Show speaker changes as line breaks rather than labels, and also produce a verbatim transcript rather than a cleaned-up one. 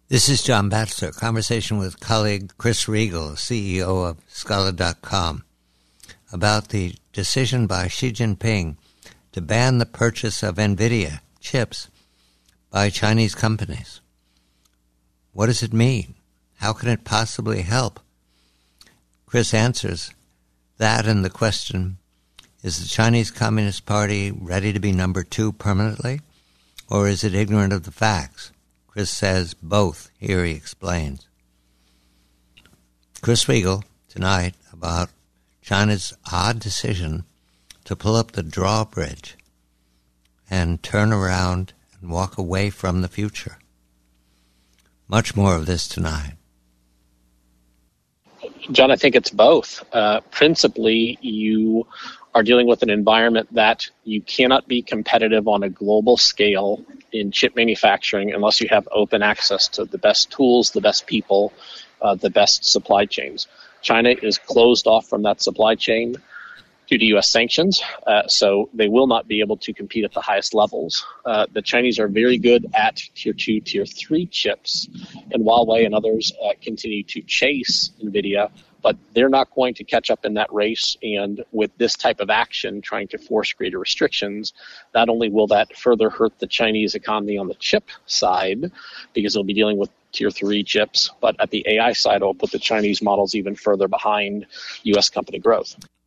This is John Batchelor, conversation with colleague Chris Riegel, C E O of Scholar dot com, about the decision by Xi Jinping to ban the purchase of NVIDIA chips by Chinese companies. What does it mean? How can it possibly help? Chris answers that and the question, is the Chinese Communist Party ready to be number two permanently, or is it ignorant of the facts? Chris says both. Here he explains. Chris Riegel tonight about China's odd decision to pull up the drawbridge and turn around and walk away from the future. Much more of this tonight.
John, I think it's both. Uh, principally, you are dealing with an environment that you cannot be competitive on a global scale in chip manufacturing unless you have open access to the best tools, the best people, uh, the best supply chains. China is closed off from that supply chain due to U S sanctions, uh, so they will not be able to compete at the highest levels. Uh, the Chinese are very good at tier two, tier three chips, and Huawei and others uh, continue to chase NVIDIA, but they're not going to catch up in that race. And with this type of action, trying to force greater restrictions, not only will that further hurt the Chinese economy on the chip side, because they'll be dealing with tier three chips, but at the A I side, it'll put the Chinese models even further behind U S company growth.